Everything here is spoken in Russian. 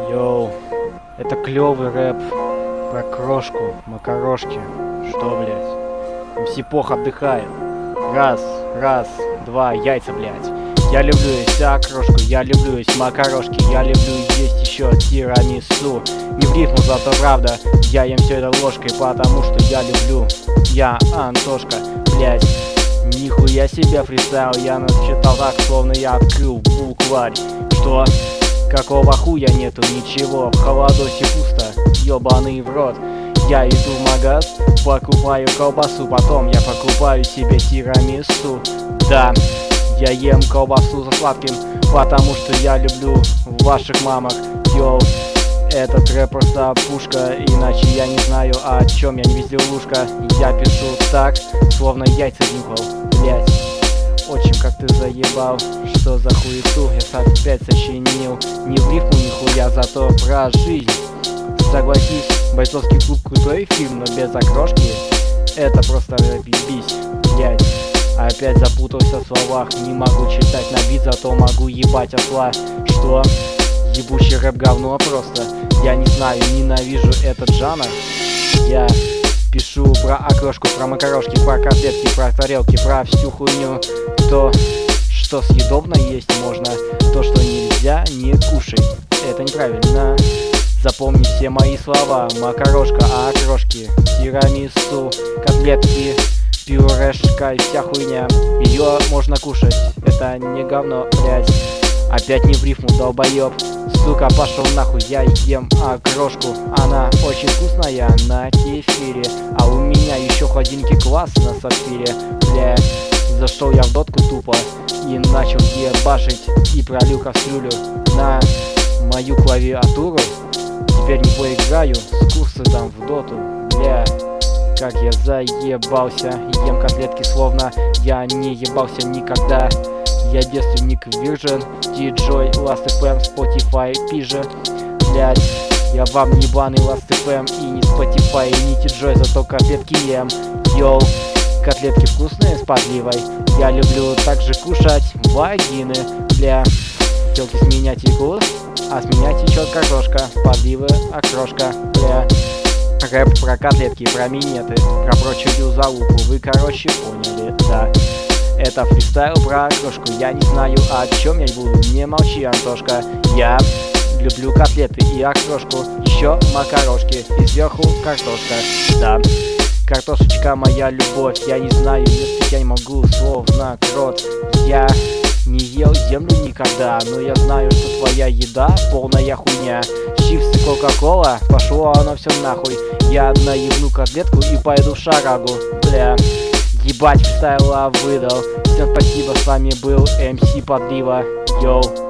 Йоу, это клевый рэп про крошку, макарошки. Что, блядь? МС Пох отдыхает. Раз, два, яйца, блядь. Я люблю есть окрошку, я люблю есть макарошки, я люблю есть еще тирамису. Не в рифму, зато правда, я ем все это ложкой, потому что я люблю. Я Антошка, блядь. Нихуя себе фристайл, я насчитал так, словно я открыл букварь. Что? Какого хуя нету ничего, в холодосе пусто, ёбаный в рот. Я иду в магаз, покупаю колбасу, потом я покупаю себе тирамису. Да, я ем колбасу за сладким, потому что я люблю ваших мамок. Йоу, этот рэп просто пушка, иначе я не знаю, о чем я не веселушка. Я пишу так, словно яйца нюхал, блять. Отчим, как ты заебал, что за хуету я опять сочинил. Не в рифму нихуя, зато про жизнь. Согласись, бойцовский клуб крутой фильм, но без окрошки это просто рэпибись, блять. Опять запутался в словах, не могу читать на бит, зато могу ебать осла. Что? Ебучий рэп говно просто. Я не знаю, ненавижу этот жанр. Я пишу про окрошку, про макарошки, про котлетки, про тарелки, про всю хуйню. То, что съедобно есть можно, то, что нельзя, не кушай. Это неправильно. Запомни все мои слова. Макарошка, окрошки, тирамису, котлетки, пюрешка и вся хуйня. Ее можно кушать, это не говно, блять. Опять не в рифму, долбоеб. Сука, пошел нахуй, я ем окрошку. Она очень вкусная на кефире. А у меня еще в холодильнике квас на сапфире. Бля, зашел я в дотку тупо и начал ебашить. И пролил кастрюлю на мою клавиатуру. Теперь не поиграю с курса там в доту. Бля, как я заебался. Ем котлетки, словно я не ебался никогда. Я девственник Virgin, DJ, Last.fm, Spotify, пиже. Блять, я вам не ебаный Last.fm и не Spotify, и не DJ, зато котлетки ем. Йоу, котлетки вкусные с подливой. Я люблю также кушать вагины. Бля, телки с меня текут, а с меня течет картошка, подливы, окрошка. Бля, рэп про котлетки, про минеты, про прочую залупу. Вы, короче, поняли, да. Это фристайл про окрошку, я не знаю, о чем я буду, не молчи, Антошка. Я люблю котлеты и окрошку, еще макарошки, и сверху картошка, да. Картошечка моя любовь, я не знаю, если я не могу, словно крот. Я не ел землю никогда, но я знаю, что твоя еда полная хуйня. Чипсы, кока-кола, пошло оно все нахуй. Я наебну котлетку и пойду в шарагу, бля. Ебать, фристайла выдал. Всем спасибо, с вами был МС Подлива. Йоу.